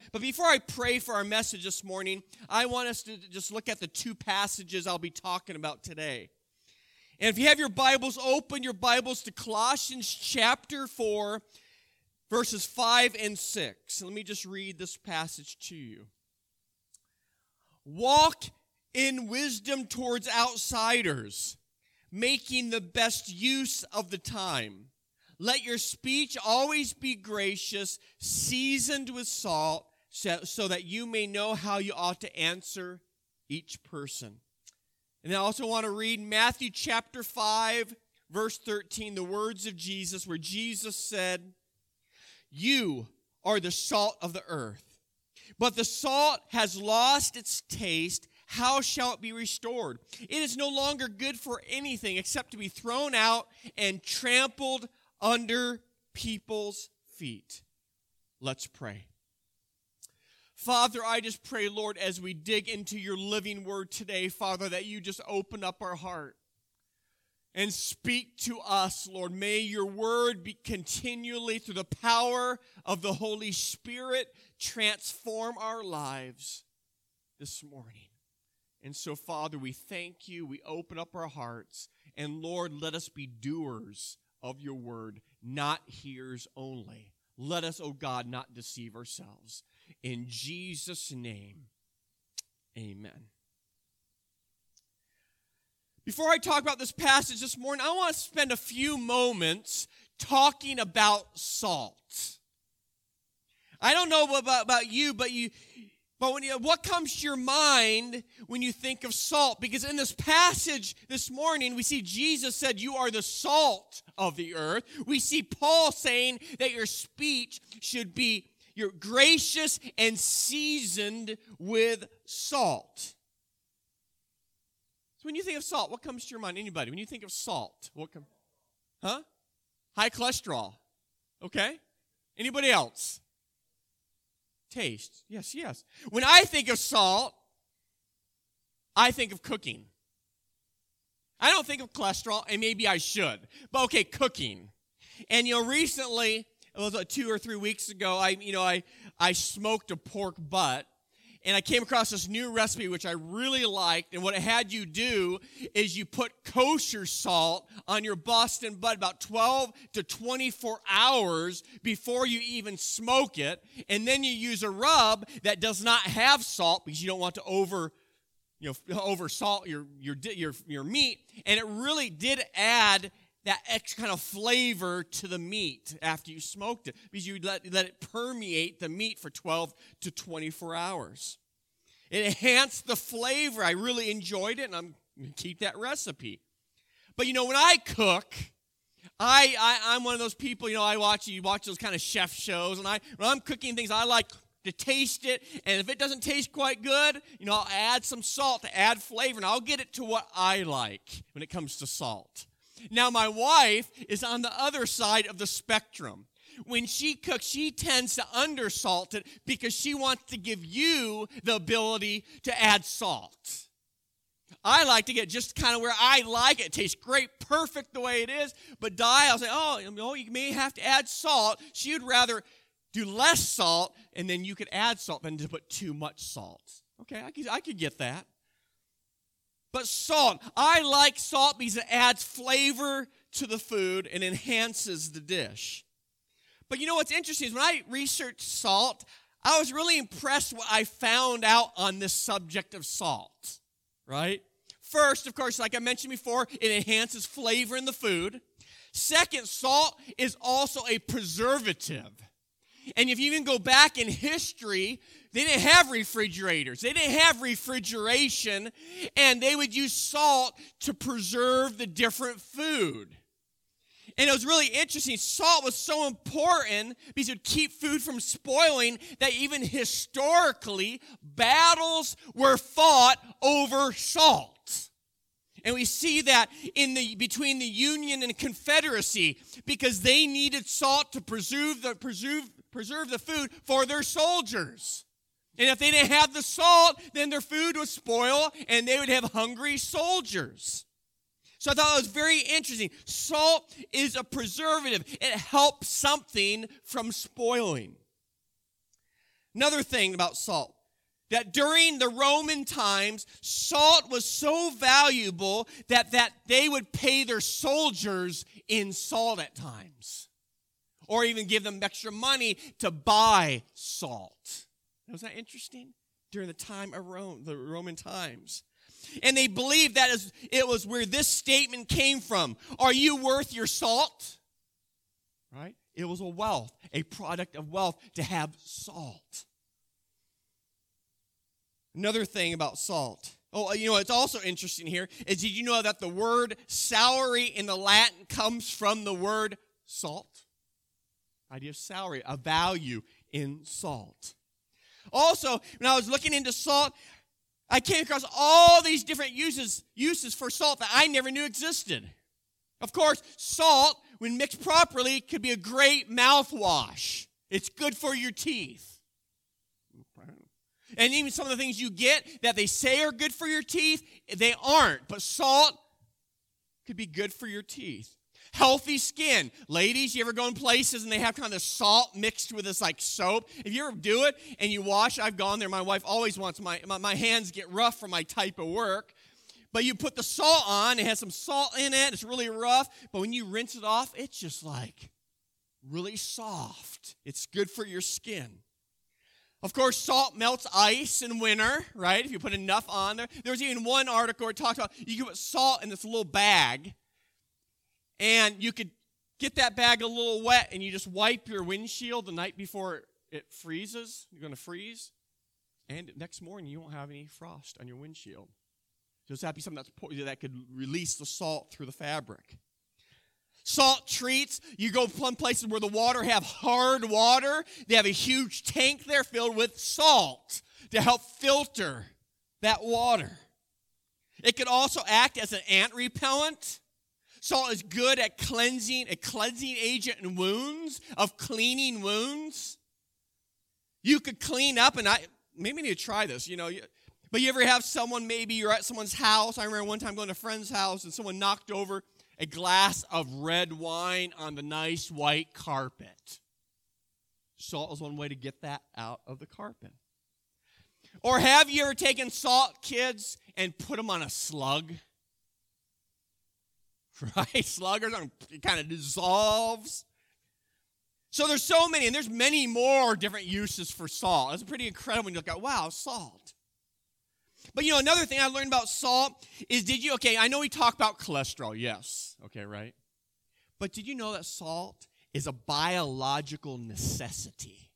But before I pray for our message this morning, I want us to just look at the two passages I'll be talking about today. And if you have your Bibles, open your Bibles to Colossians chapter 4, verses 5 and 6. Let me just read this passage to you. Walk in wisdom towards outsiders, making the best use of the time. Let your speech always be gracious, seasoned with salt, so that you may know how you ought to answer each person. And I also want to read Matthew chapter 5, verse 13, the words of Jesus, where Jesus said, "You are the salt of the earth, but the salt has lost its taste. How shall it be restored? It is no longer good for anything except to be thrown out and trampled under people's feet." Let's pray. Father, I just pray, Lord, as we dig into your living word today, Father, that you just open up our heart and speak to us, Lord. May your word be continually, through the power of the Holy Spirit, transform our lives this morning. And so, Father, we thank you. We open up our hearts. And, Lord, let us be doers of your word, not hearers only. Let us, O God, not deceive ourselves. In Jesus' name, amen. Before I talk about this passage this morning, I want to spend a few moments talking about salt. I don't know about you, but what comes to your mind when you think of salt? Because in this passage this morning, we see Jesus said, "You are the salt of the earth." We see Paul saying that your speech should be you're gracious and seasoned with salt. So when you think of salt, what comes to your mind? Anybody? When you think of salt, what comes? High cholesterol. Okay. Anybody else? Taste. Yes. When I think of salt, I think of cooking. I don't think of cholesterol, and maybe I should. But okay, cooking. And recently, it was like 2 or 3 weeks ago, I smoked a pork butt, and I came across this new recipe which I really liked. And what it had you do is you put kosher salt on your Boston butt about 12 to 24 hours before you even smoke it, and then you use a rub that does not have salt because you don't want to over salt your meat. And it really did add that extra kind of flavor to the meat after you smoked it, because you let it permeate the meat for 12 to 24 hours. It enhanced the flavor. I really enjoyed it, and I'm going to keep that recipe. But, when I cook, I'm one of those people, you watch those kind of chef shows, and when I'm cooking things, I like to taste it, and if it doesn't taste quite good, I'll add some salt to add flavor, and I'll get it to what I like when it comes to salt. Now, my wife is on the other side of the spectrum. When she cooks, she tends to undersalt it because she wants to give you the ability to add salt. I like to get just kind of where I like it. It tastes great, perfect the way it is. But I'll say, you may have to add salt. She would rather do less salt, and then you could add salt than to put too much salt. Okay, I could get that. But salt, I like salt because it adds flavor to the food and enhances the dish. But what's interesting is when I researched salt, I was really impressed what I found out on this subject of salt, right? First, of course, like I mentioned before, it enhances flavor in the food. Second, salt is also a preservative. And if you even go back in history, they didn't have refrigerators. They didn't have refrigeration, and they would use salt to preserve the different food. And it was really interesting. Salt was so important because it would keep food from spoiling that even historically, battles were fought over salt. And we see that between the Union and Confederacy, because they needed salt to preserve the food for their soldiers. And if they didn't have the salt, then their food would spoil and they would have hungry soldiers. So I thought it was very interesting. Salt is a preservative. It helps something from spoiling. Another thing about salt, that during the Roman times, salt was so valuable that they would pay their soldiers in salt at times, or even give them extra money to buy salt. Was that interesting? During the time of Rome, the Roman times. And they believed that it was where this statement came from. Are you worth your salt? Right? It was a product of wealth to have salt. Another thing about salt. Oh, it's also interesting here is, did you know that the word salary in the Latin comes from the word salt? Idea of salary, a value in salt. Also, when I was looking into salt, I came across all these different uses for salt that I never knew existed. Of course, salt, when mixed properly, could be a great mouthwash. It's good for your teeth. And even some of the things you get that they say are good for your teeth, they aren't. But salt could be good for your teeth. Healthy skin. Ladies, you ever go in places and they have kind of salt mixed with this like soap? If you ever do it and you wash, I've gone there. My wife always wants my hands get rough for my type of work. But you put the salt on, it has some salt in it, it's really rough. But when you rinse it off, it's just like really soft. It's good for your skin. Of course, salt melts ice in winter, right? If you put enough on there. There was even one article where it talked about you could put salt in this little bag, and you could get that bag a little wet, and you just wipe your windshield the night before it freezes. You're going to freeze. And next morning, you won't have any frost on your windshield. So it's happy something that could release the salt through the fabric. Salt treats, you go some places where the water have hard water. They have a huge tank there filled with salt to help filter that water. It could also act as an ant repellent. Salt is good at cleansing, a cleansing agent in wounds, of cleaning wounds. You could clean up, and maybe need to try this, but you ever have someone, maybe you're at someone's house. I remember one time going to a friend's house, and someone knocked over a glass of red wine on the nice white carpet. Salt is one way to get that out of the carpet. Or have you ever taken salt, kids, and put them on a slug? Right? Sluggers, it kind of dissolves. So there's so many, and there's many more different uses for salt. It's pretty incredible when you look at, wow, salt. But another thing I learned about salt is, I know we talk about cholesterol, yes, okay, right? But did you know that salt is a biological necessity?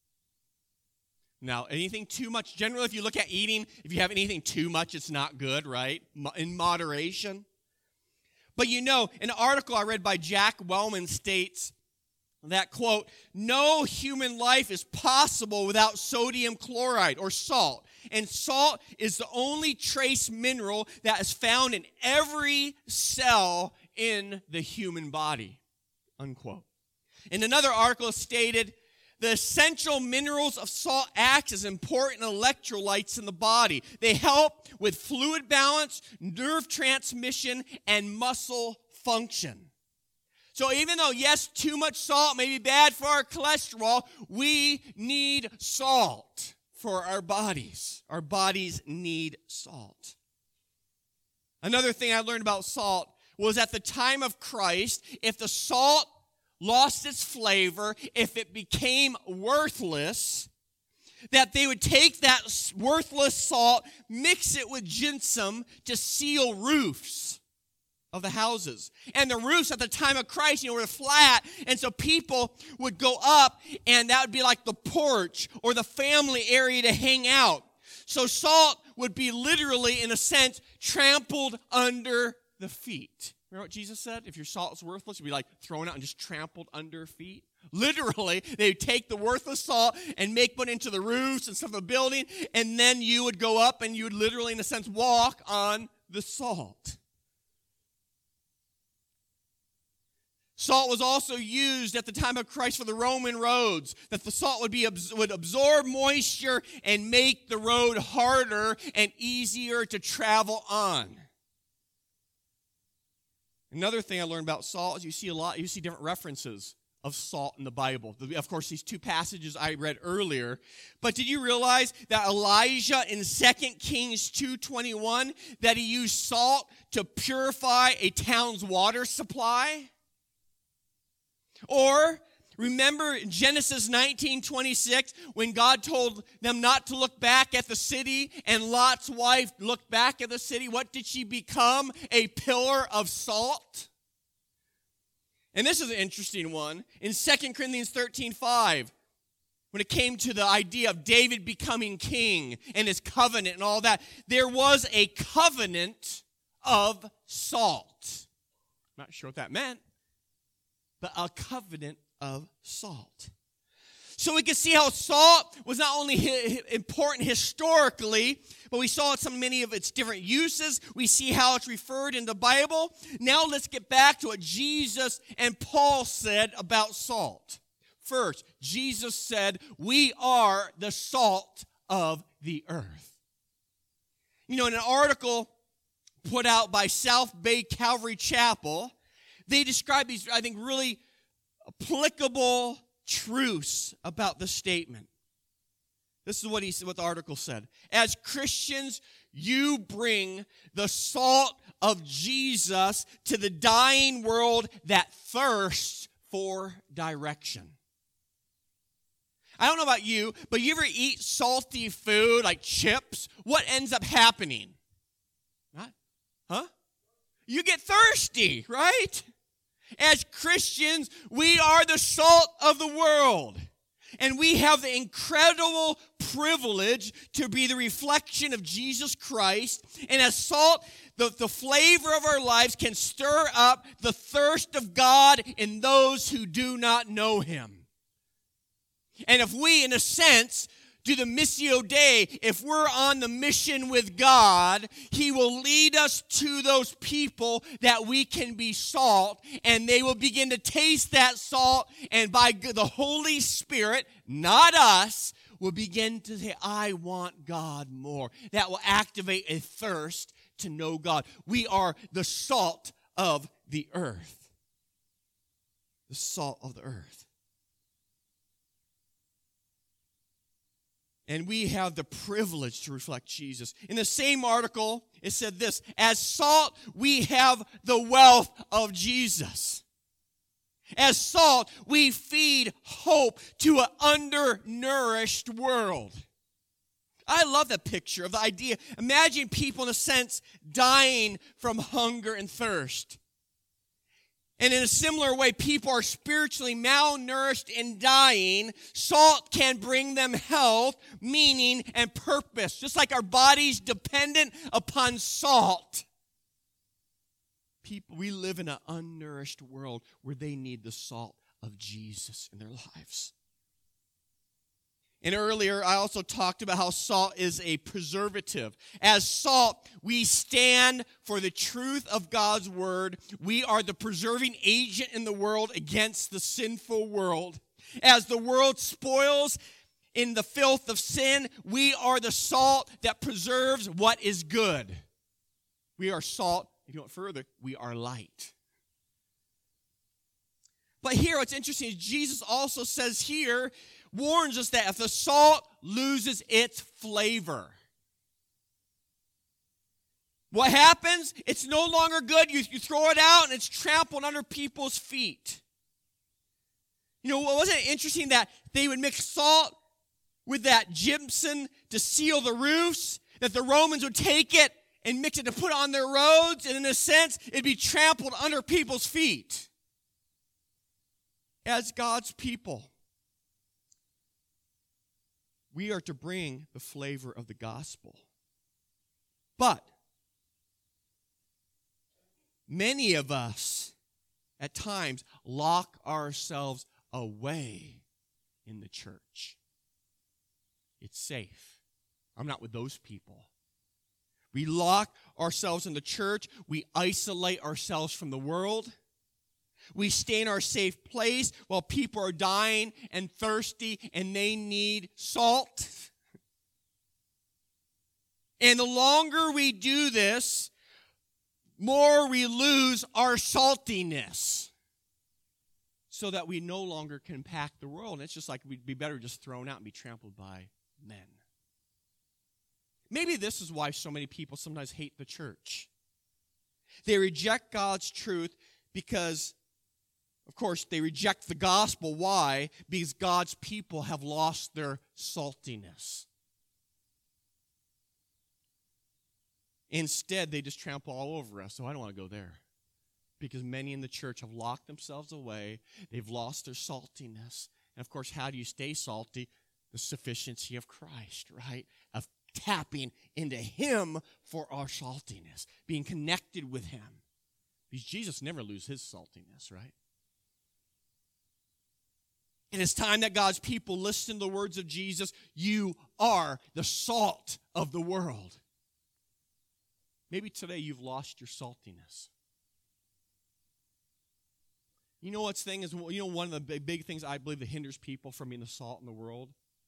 Now, anything too much, generally if you look at eating, if you have anything too much, it's not good, right? In moderation. But an article I read by Jack Wellman states that, quote, no human life is possible without sodium chloride or salt. And salt is the only trace mineral that is found in every cell in the human body, unquote. In another article stated, the essential minerals of salt act as important electrolytes in the body. They help with fluid balance, nerve transmission, and muscle function. So even though, yes, too much salt may be bad for our cholesterol, we need salt for our bodies. Our bodies need salt. Another thing I learned about salt was at the time of Christ, if the salt lost its flavor, if it became worthless, that they would take that worthless salt, mix it with gypsum to seal roofs of the houses. And the roofs at the time of Christ, were flat, and so people would go up, and that would be like the porch or the family area to hang out. So salt would be literally, in a sense, trampled under the feet. Remember what Jesus said? If your salt is worthless, you'd be like thrown out and just trampled under feet. Literally, they would take the worthless salt and put it into the roofs and stuff of the building, and then you would go up and you would literally, in a sense, walk on the salt. Salt was also used at the time of Christ for the Roman roads, that the salt would absorb moisture and make the road harder and easier to travel on. Another thing I learned about salt is you see different references of salt in the Bible. Of course, these two passages I read earlier. But did you realize that Elijah in 2 Kings 2:21, that he used salt to purify a town's water supply? Or remember Genesis 19:26, when God told them not to look back at the city, and Lot's wife looked back at the city. What did she become? A pillar of salt. And this is an interesting one. In 2 Corinthians 13:5, when it came to the idea of David becoming king and his covenant and all that, there was a covenant of salt. I'm not sure what that meant, but a covenant of salt. So we can see how salt was not only important historically, but we saw many of its different uses. We see how it's referred in the Bible. Now let's get back to what Jesus and Paul said about salt. First, Jesus said, we are the salt of the earth. You know, in an article put out by South Bay Calvary Chapel, they describe these, I think, really applicable truths about the statement. This is what the article said. As Christians, you bring the salt of Jesus to the dying world that thirsts for direction. I don't know about you, but you ever eat salty food like chips? What ends up happening? Huh? You get thirsty, right? As Christians, we are the salt of the world. And we have the incredible privilege to be the reflection of Jesus Christ. And as salt, the flavor of our lives can stir up the thirst of God in those who do not know Him. And if we, in a sense, do the Missio Dei, if we're on the mission with God, He will lead us to those people that we can be salt, and they will begin to taste that salt, and by the Holy Spirit, not us, will begin to say, I want God more. That will activate a thirst to know God. We are the salt of the earth. The salt of the earth. And we have the privilege to reflect Jesus. In the same article, it said this: as salt, we have the wealth of Jesus. As salt, we feed hope to an undernourished world. I love that picture of the idea. Imagine people, in a sense, dying from hunger and thirst. And in a similar way, people are spiritually malnourished and dying. Salt can bring them health, meaning, and purpose. Just like our body's dependent upon salt. We live in an unnourished world where they need the salt of Jesus in their lives. And earlier, I also talked about how salt is a preservative. As salt, we stand for the truth of God's word. We are the preserving agent in the world against the sinful world. As the world spoils in the filth of sin, we are the salt that preserves what is good. We are salt. If you went further, we are light. But here, what's interesting is Jesus also says here, warns us that if the salt loses its flavor, what happens? It's no longer good. You throw it out and it's trampled under people's feet. You know, wasn't it interesting that they would mix salt with that gypsum to seal the roofs? That the Romans would take it and mix it to put on their roads, and in a sense, it'd be trampled under people's feet. As God's people, we are to bring the flavor of the gospel. But many of us, at times, lock ourselves away in the church. It's safe. I'm not with those people. We lock ourselves in the church. We isolate ourselves from the world. We stay in our safe place while people are dying and thirsty and they need salt. And the longer we do this, more we lose our saltiness. so that we no longer can impact the world. And it's just like we'd be better just thrown out and be trampled by men. Maybe this is why so many people sometimes hate the church. They reject God's truth because, of course, they reject the gospel. Why? Because God's people have lost their saltiness. Instead, they just trample all over us. So I don't want to go there. Because many in the church have locked themselves away. They've lost their saltiness. And of course, how do you stay salty? The sufficiency of Christ, right? Of tapping into Him for our saltiness. Being connected with Him. Because Jesus never loses His saltiness, right? And it's time that God's people listen to the words of Jesus. You are the salt of the world. Maybe today you've lost your saltiness. You know what's thing is, one of the big things I believe that hinders people from being the salt in the world?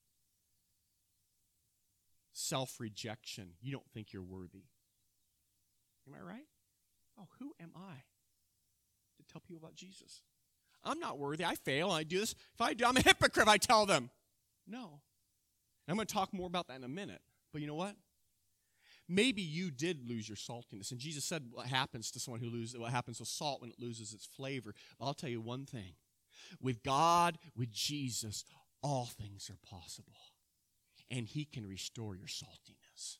Self-rejection. You don't think you're worthy. Am I right? Oh, who am I to tell people about Jesus? I'm not worthy. I fail. I do this. If I do, I'm a hypocrite, I tell them. No. I'm going to talk more about that in a minute. But you know what? Maybe you did lose your saltiness. And Jesus said what happens to someone who loses, what happens to salt when it loses its flavor. But I'll tell you one thing. With God, with Jesus, all things are possible. And He can restore your saltiness.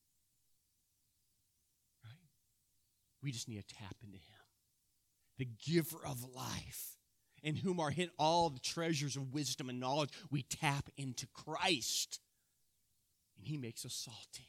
Right? We just need to tap into Him. The giver of life. In whom are hidden all the treasures of wisdom and knowledge. We tap into Christ. And He makes us salty.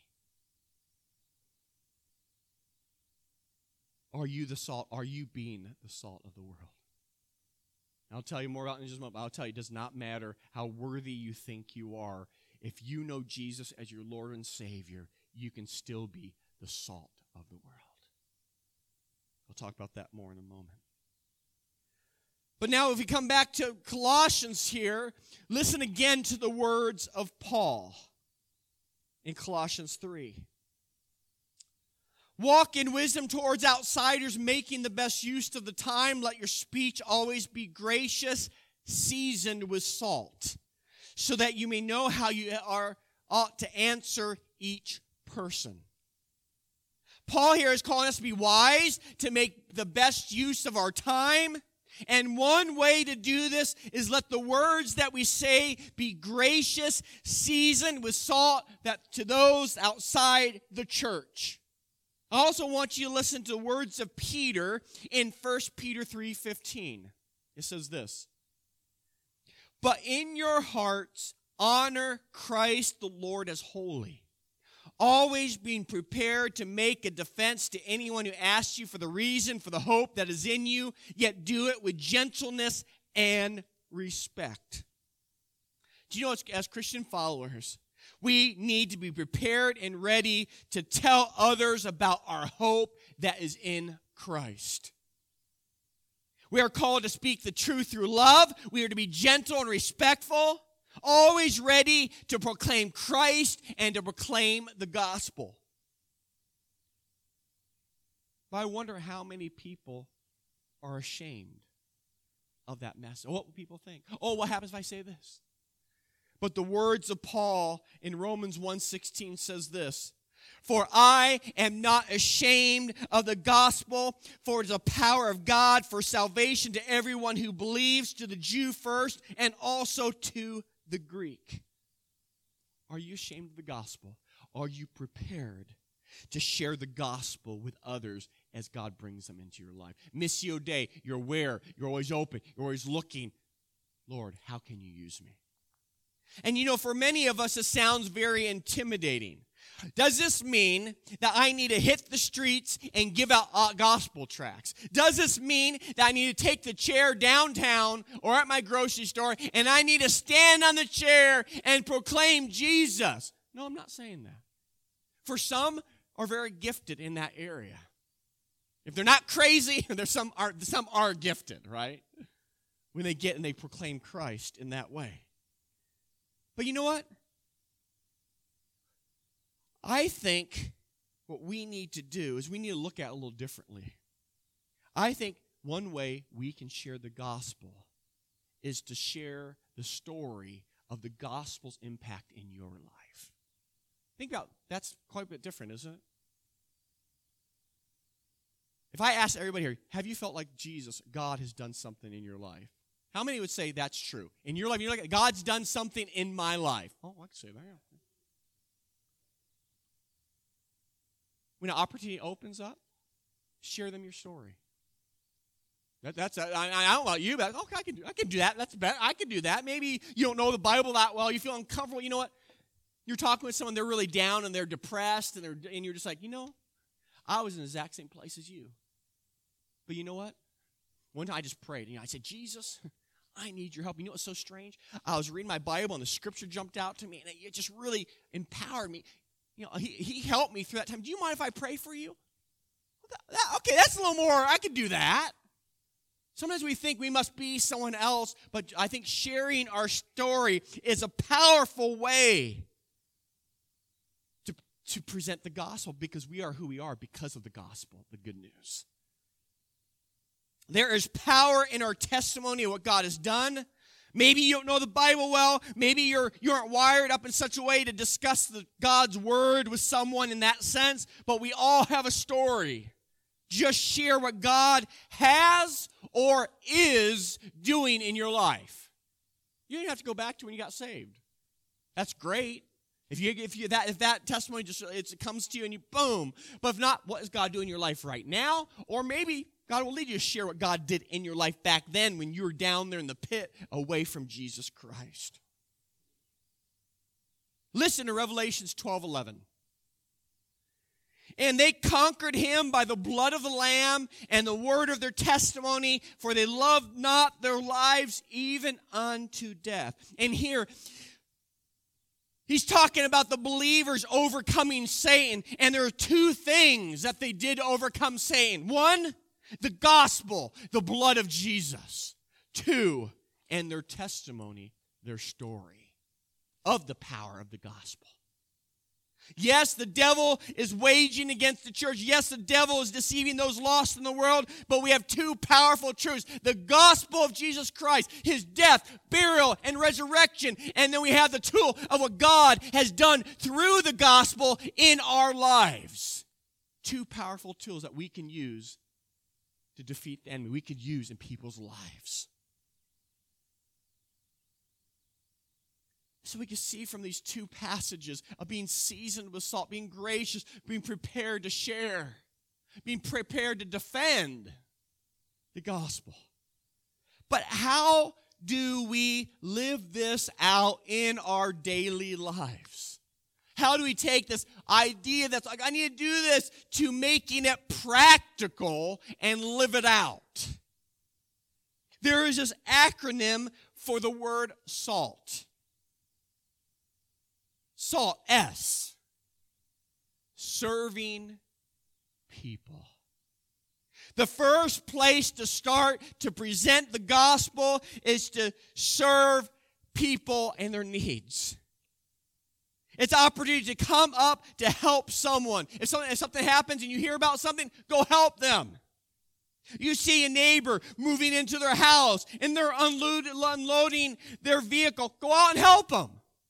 Are you the salt? Are you being the salt of the world? I'll tell you more about it in just a moment. I'll tell you, it does not matter how worthy you think you are. If you know Jesus as your Lord and Savior, you can still be the salt of the world. We'll talk about that more in a moment. But now if we come back to Colossians here, listen again to the words of Paul in Colossians 3. Walk in wisdom towards outsiders, making the best use of the time. Let your speech always be gracious, seasoned with salt, so that you may know how you ought to answer each person. Paul here is calling us to be wise, to make the best use of our time. And one way to do this is let the words that we say be gracious, seasoned with salt, that to those outside the church. I also want you to listen to the words of Peter in 1 Peter 3:15. It says this. But in your hearts, honor Christ the Lord as holy, always being prepared to make a defense to anyone who asks you for the reason for the hope that is in you, yet do it with gentleness and respect. Do you know, as Christian followers, we need to be prepared and ready to tell others about our hope that is in Christ. We are called to speak the truth through love. We are to be gentle and respectful, always ready to proclaim Christ and to proclaim the gospel. But I wonder how many people are ashamed of that message. What will people think? Oh, what happens if I say this? But the words of Paul in Romans 1:16 says this. For I am not ashamed of the gospel, for it is a power of God for salvation to everyone who believes, to the Jew first, and also to the Greek. Are you ashamed of the gospel? Are you prepared to share the gospel with others as God brings them into your life? Missio Dei, you're aware, you're always open, you're always looking. Lord, how can you use me? And you know, for many of us, it sounds very intimidating. Does this mean that I need to hit the streets and give out gospel tracts? Does this mean that I need to take the chair downtown or at my grocery store and I need to stand on the chair and proclaim Jesus? No, I'm not saying that. For some are very gifted in that area. If they're not crazy, some are gifted, right? When they get and they proclaim Christ in that way. But you know what? I think what we need to do is we need to look at it a little differently. I think one way we can share the gospel is to share the story of the gospel's impact in your life. Think about that's quite a bit different, isn't it? If I ask everybody here, have you felt like Jesus, God has done something in your life? How many would say that's true? In your life, you're like, God's done something in my life. Oh, I can say that. When an opportunity opens up, share them your story. I don't know about you, but okay, I can do that. That's better. I can do that. Maybe you don't know the Bible that well. You feel uncomfortable. You know what? You're talking with someone, they're really down and they're depressed, and you're just like, I was in the exact same place as you. But you know what? One time I just prayed. I said, Jesus, I need your help. You know what's so strange? I was reading my Bible, and the scripture jumped out to me, and it just really empowered me. He helped me through that time. Do you mind if I pray for you? Okay, that's a little more. I could do that. Sometimes we think we must be someone else, but I think sharing our story is a powerful way to present the gospel, because we are who we are because of the gospel, the good news. There is power in our testimony of what God has done. Maybe you don't know the Bible well. Maybe you aren't wired up in such a way to discuss God's word with someone in that sense, but we all have a story. Just share what God has or is doing in your life. You don't have to go back to when you got saved. That's great. If that testimony just it comes to you and you boom. But if not, what is God doing in your life right now? Or maybe God will lead you to share what God did in your life back then when you were down there in the pit away from Jesus Christ. Listen to Revelations 12:11. And they conquered him by the blood of the Lamb and the word of their testimony, for they loved not their lives even unto death. And here, he's talking about the believers overcoming Satan, and there are two things that they did to overcome Satan. One, the gospel, the blood of Jesus. Two, and their testimony, their story of the power of the gospel. Yes, the devil is waging against the church. Yes, the devil is deceiving those lost in the world, but we have two powerful truths. The gospel of Jesus Christ, his death, burial, and resurrection. And then we have the tool of what God has done through the gospel in our lives. Two powerful tools that we can use to defeat the enemy. We could use in people's lives. So we can see from these two passages of being seasoned with salt, being gracious, being prepared to share, being prepared to defend the gospel. But how do we live this out in our daily lives? How do we take this idea that's like, I need to do this, to making it practical and live it out? There is this acronym for the word SALT. SALT, S, serving people. The first place to start to present the gospel is to serve people and their needs. It's an opportunity to come up to help someone. If something happens and you hear about something, go help them. You see a neighbor moving into their house and they're unloading their vehicle, go out and help them.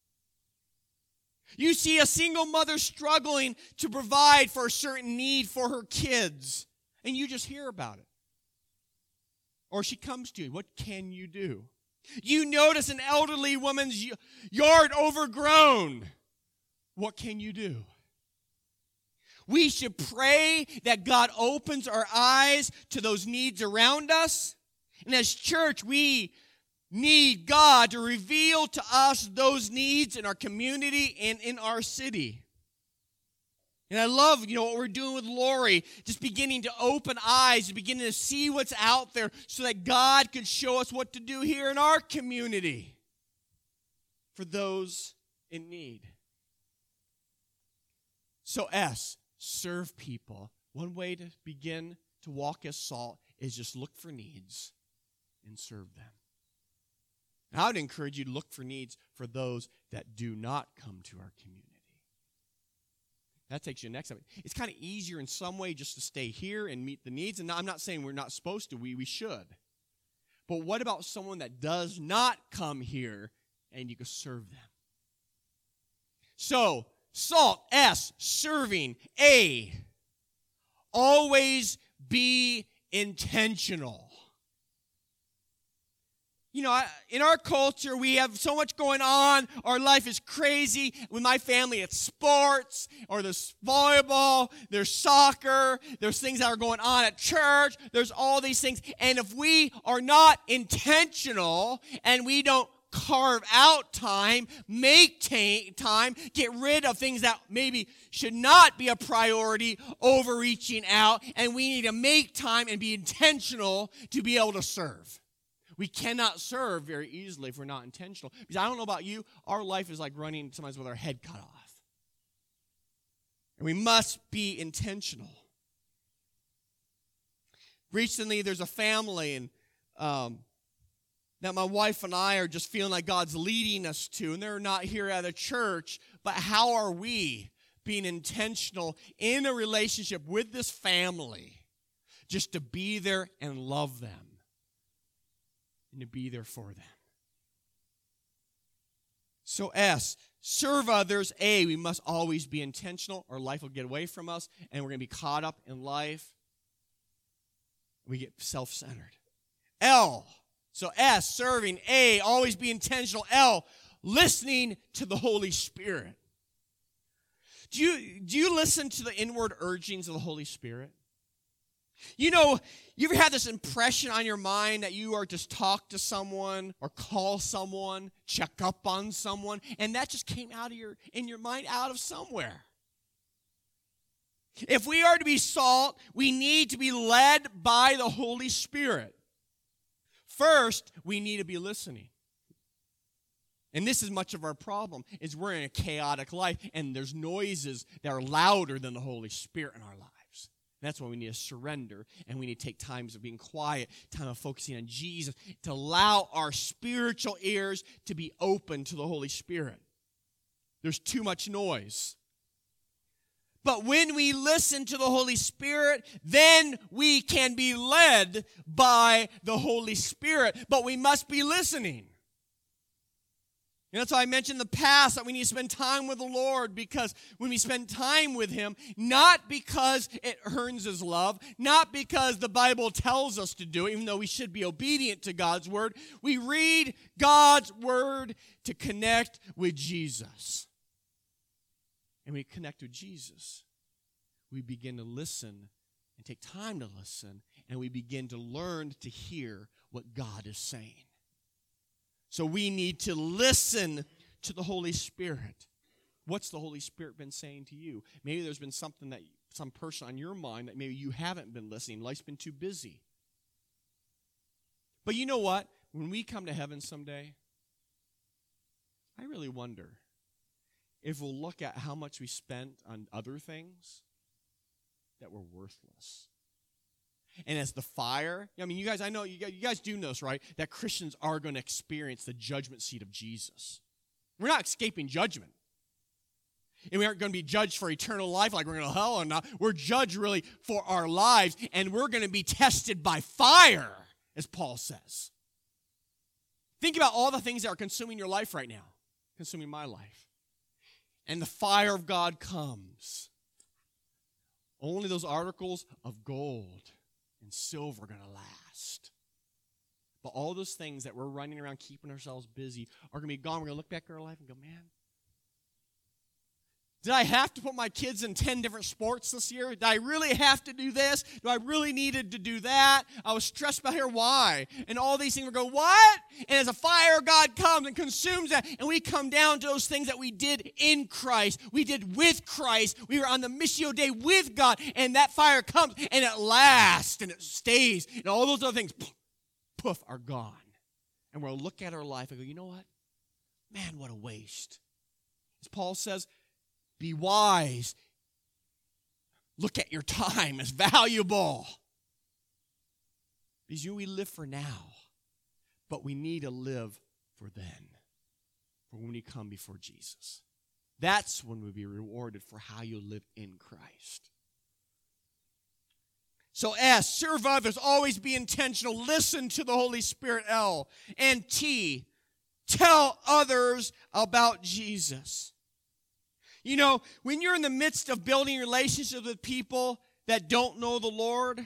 You see a single mother struggling to provide for a certain need for her kids, and you just hear about it. Or she comes to you. What can you do? You notice an elderly woman's yard overgrown. What can you do? We should pray that God opens our eyes to those needs around us. And as church, we need God to reveal to us those needs in our community and in our city. And I love, what we're doing with Lori, just beginning to open eyes, beginning to see what's out there so that God could show us what to do here in our community for those in need. So S, serve people. One way to begin to walk as salt is just look for needs and serve them. I would encourage you to look for needs for those that do not come to our community. That takes you to the next step. It's kind of easier in some way just to stay here and meet the needs. And I'm not saying we're not supposed to. We should. But what about someone that does not come here and you can serve them? So, salt, S, serving, A, always be intentional. You know, in our culture, we have so much going on. Our life is crazy. With my family, it's sports, or there's volleyball, there's soccer, there's things that are going on at church, there's all these things. And if we are not intentional and we don't carve out time, make time, get rid of things that maybe should not be a priority, overreaching out, and we need to make time and be intentional to be able to serve. We cannot serve very easily if we're not intentional. Because I don't know about you, our life is like running sometimes with our head cut off. And we must be intentional. Recently, there's a family and that my wife and I are just feeling like God's leading us to, and they're not here at a church, but how are we being intentional in a relationship with this family just to be there and love them and to be there for them? So S, serve others. A, we must always be intentional or life will get away from us and we're going to be caught up in life. We get self-centered. L, so S, serving. A, always be intentional. L, listening to the Holy Spirit. Do you listen to the inward urgings of the Holy Spirit? You know, you ever had this impression on your mind that you are just talk to someone or call someone, check up on someone, and that just came out of in your mind out of somewhere? If we are to be salt, we need to be led by the Holy Spirit. First, we need to be listening. And this is much of our problem, is we're in a chaotic life, and there's noises that are louder than the Holy Spirit in our lives. That's why we need to surrender, and we need to take times of being quiet, time of focusing on Jesus, to allow our spiritual ears to be open to the Holy Spirit. There's too much noise. But when we listen to the Holy Spirit, then we can be led by the Holy Spirit. But we must be listening. And that's why I mentioned in the past that we need to spend time with the Lord, because when we spend time with Him, not because it earns His love, not because the Bible tells us to do it, even though we should be obedient to God's Word, we read God's Word to connect with Jesus. And we connect with Jesus, we begin to listen and take time to listen, and we begin to learn to hear what God is saying. So we need to listen to the Holy Spirit. What's the Holy Spirit been saying to you? Maybe there's been something that some person on your mind that maybe you haven't been listening. Life's been too busy. But you know what? When we come to heaven someday, I really wonder if we'll look at how much we spent on other things that were worthless. And as the fire, I mean, you guys, I know you guys do know this, right? That Christians are going to experience the judgment seat of Jesus. We're not escaping judgment. And we aren't going to be judged for eternal life like we're going to hell or not. We're judged really for our lives, and we're going to be tested by fire, as Paul says. Think about all the things that are consuming your life right now, consuming my life. And the fire of God comes. Only those articles of gold and silver are going to last. But all those things that we're running around keeping ourselves busy are going to be gone. We're going to look back at our life and go, man, did I have to put my kids in 10 different sports this year? Did I really have to do this? Do I really needed to do that? I was stressed about here. Why? And all these things, we go, what? And as a fire of God comes and consumes that, and we come down to those things that we did in Christ. We did with Christ. We were on the Missio Dei with God, and that fire comes, and it lasts, and it stays, and all those other things, poof, are gone. And we'll look at our life and go, you know what? Man, what a waste. As Paul says, be wise. Look at your time as valuable. Because we live for now, but we need to live for then, for when we come before Jesus. That's when we'll be rewarded for how you live in Christ. So S, serve others, always be intentional, listen to the Holy Spirit. L, and T, tell others about Jesus. You know, when you're in the midst of building relationships with people that don't know the Lord,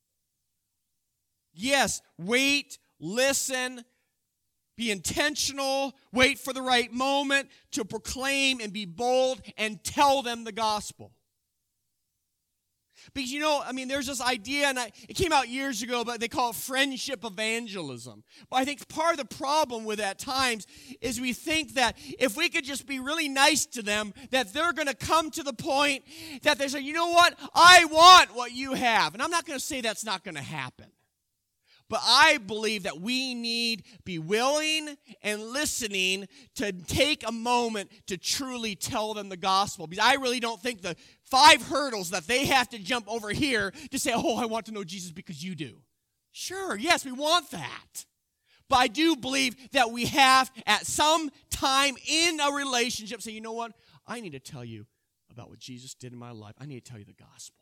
yes, wait, listen, be intentional, wait for the right moment to proclaim and be bold and tell them the gospel. Because, you know, I mean, there's this idea, and it came out years ago, but they call it friendship evangelism. But I think part of the problem with at times is we think that if we could just be really nice to them, that they're going to come to the point that they say, you know what, I want what you have. And I'm not going to say that's not going to happen. But I believe that we need to be willing and listening to take a moment to truly tell them the gospel. Because I really don't think the 5 hurdles that they have to jump over here to say, oh, I want to know Jesus because you do. Sure, yes, we want that. But I do believe that we have at some time in a relationship say, you know what? I need to tell you about what Jesus did in my life. I need to tell you the gospel.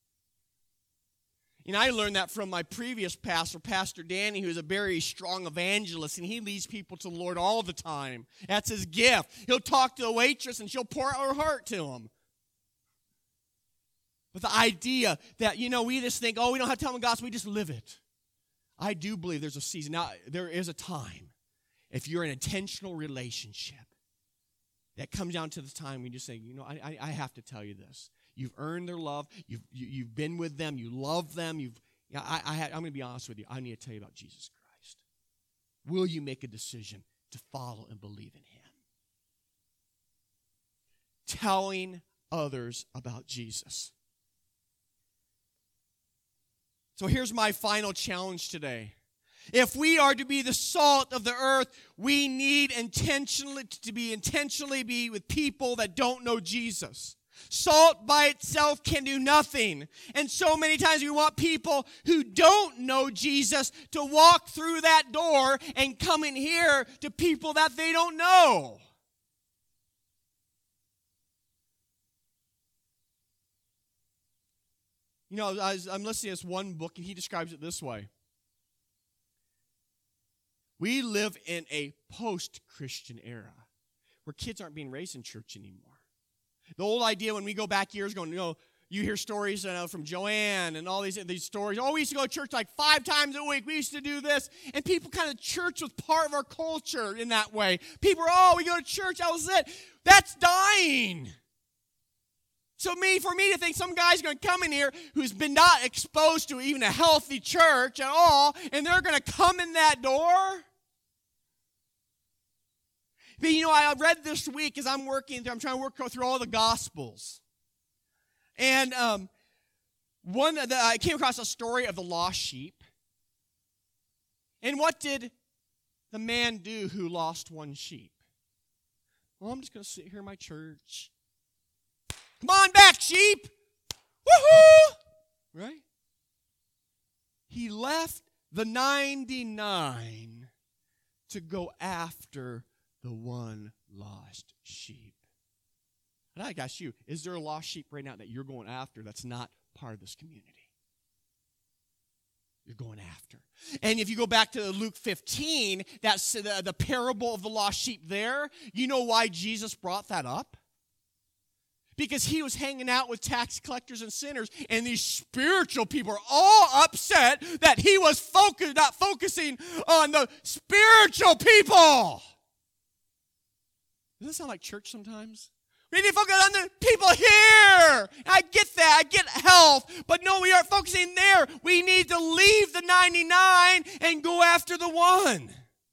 And I learned that from my previous pastor, Pastor Danny, who is a very strong evangelist, and he leads people to the Lord all the time. That's his gift. He'll talk to a waitress, and she'll pour out her heart to him. But the idea that, you know, we just think, oh, we don't have to tell them the gospel, we just live it. I do believe there's a season. Now, there is a time, if you're in an intentional relationship, that comes down to the time when you just say, you know, I have to tell you this. You've earned their love. You've been with them. You love them. I'm going to be honest with you. I need to tell you about Jesus Christ. Will you make a decision to follow and believe in Him? Telling others about Jesus. So here's my final challenge today. If we are to be the salt of the earth, we need to be intentionally with people that don't know Jesus. Salt by itself can do nothing. And so many times we want people who don't know Jesus to walk through that door and come in here to people that they don't know. You know, I'm listening to this one book, and he describes it this way. We live in a post-Christian era where kids aren't being raised in church anymore. The old idea when we go back years ago, you know, you hear stories from Joanne and all these stories. Oh, we used to go to church like 5 times a week. We used to do this. And people kind of, church was part of our culture in that way. People are, we go to church, that was it. That's dying. So for me to think some guy's going to come in here who's been not exposed to even a healthy church at all, and they're going to come in that door? But, you know, I read this week as I'm trying to work through all the Gospels. And I came across a story of the lost sheep. And what did the man do who lost one sheep? Well, I'm just going to sit here in my church. Come on back, sheep. Woohoo! Right? He left the 99 to go after the one lost sheep. And I ask you, is there a lost sheep right now that you're going after that's not part of this community? You're going after. And if you go back to Luke 15, that's the parable of the lost sheep there. You know why Jesus brought that up? Because he was hanging out with tax collectors and sinners, and these spiritual people are all upset that he was not focusing on the spiritual people. Doesn't that sound like church sometimes? We need to focus on the people here. I get that. I get health. But no, we aren't focusing there. We need to leave the 99 and go after the one.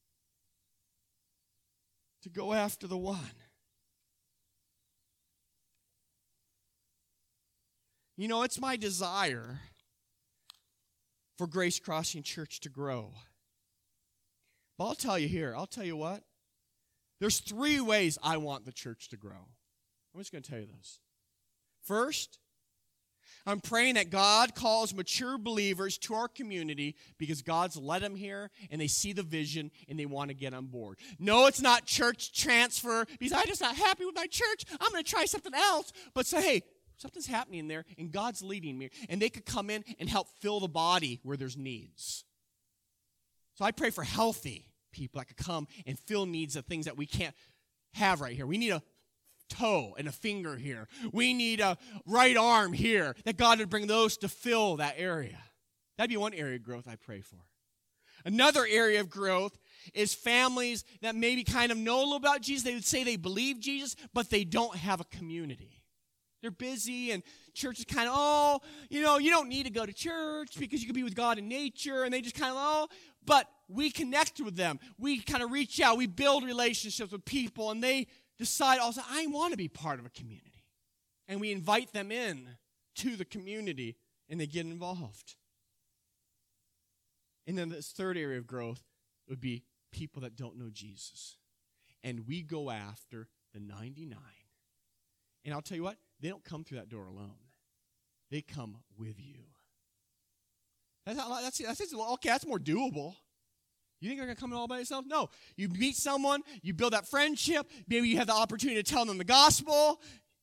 To go after the one. You know, it's my desire for Grace Crossing Church to grow. But I'll tell you what. There's 3 ways I want the church to grow. I'm just going to tell you this. First, I'm praying that God calls mature believers to our community because God's led them here and they see the vision and they want to get on board. No, it's not church transfer because I'm just not happy with my church. I'm going to try something else. But say, hey, Something's happening there, and God's leading me. And they could come in and help fill the body where there's needs. So I pray for healthy people that could come and fill needs of things that we can't have right here. We need a toe and a finger here. We need a right arm here, that God would bring those to fill that area. That'd be one area of growth I pray for. Another area of growth is families that maybe kind of know a little about Jesus. They would say they believe Jesus, but they don't have a community. They're busy, and church is kind of, you don't need to go to church because you can be with God in nature, and they just kind of, but we connect with them. We kind of reach out. We build relationships with people, and they decide also, I want to be part of a community. And we invite them in to the community, and they get involved. And then this third area of growth would be people that don't know Jesus. And we go after the 99. And I'll tell you what, they don't come through that door alone. They come with you. That's more doable. You think they're going to come in all by themselves? No. You meet someone, you build that friendship, maybe you have the opportunity to tell them the gospel.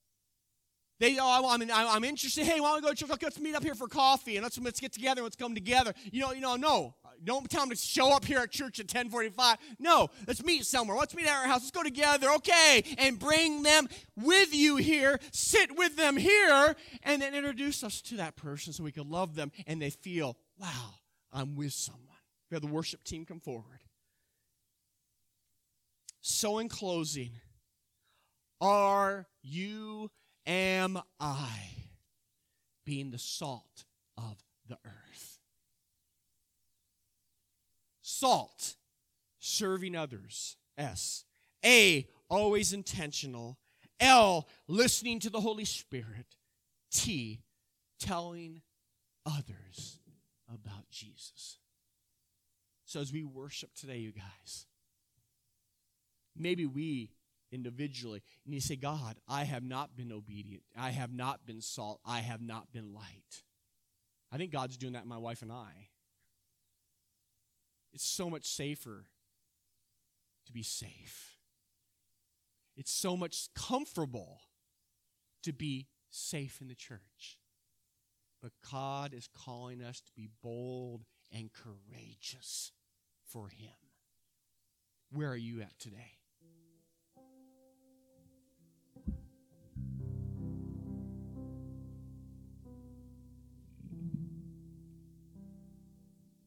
I'm interested. Hey, why don't we go to church? Let's meet up here for coffee, and let's get together, let's come together. No. Don't tell them to show up here at church at 10:45. No, let's meet somewhere. Let's meet at our house. Let's go together, okay? And bring them with you here. Sit with them here, and then introduce us to that person so we can love them, and they feel, wow, I'm with someone. We have the worship team come forward. So in closing, am I being the salt of the earth? Salt, serving others. S. A, always intentional. L, listening to the Holy Spirit. T, telling others about Jesus. So as we worship today, you guys, maybe we individually need to say, God, I have not been obedient. I have not been salt. I have not been light. I think God's doing that in my wife and I. It's so much safer to be safe. It's so much comfortable to be safe in the church. But God is calling us to be bold and courageous for Him. Where are you at today?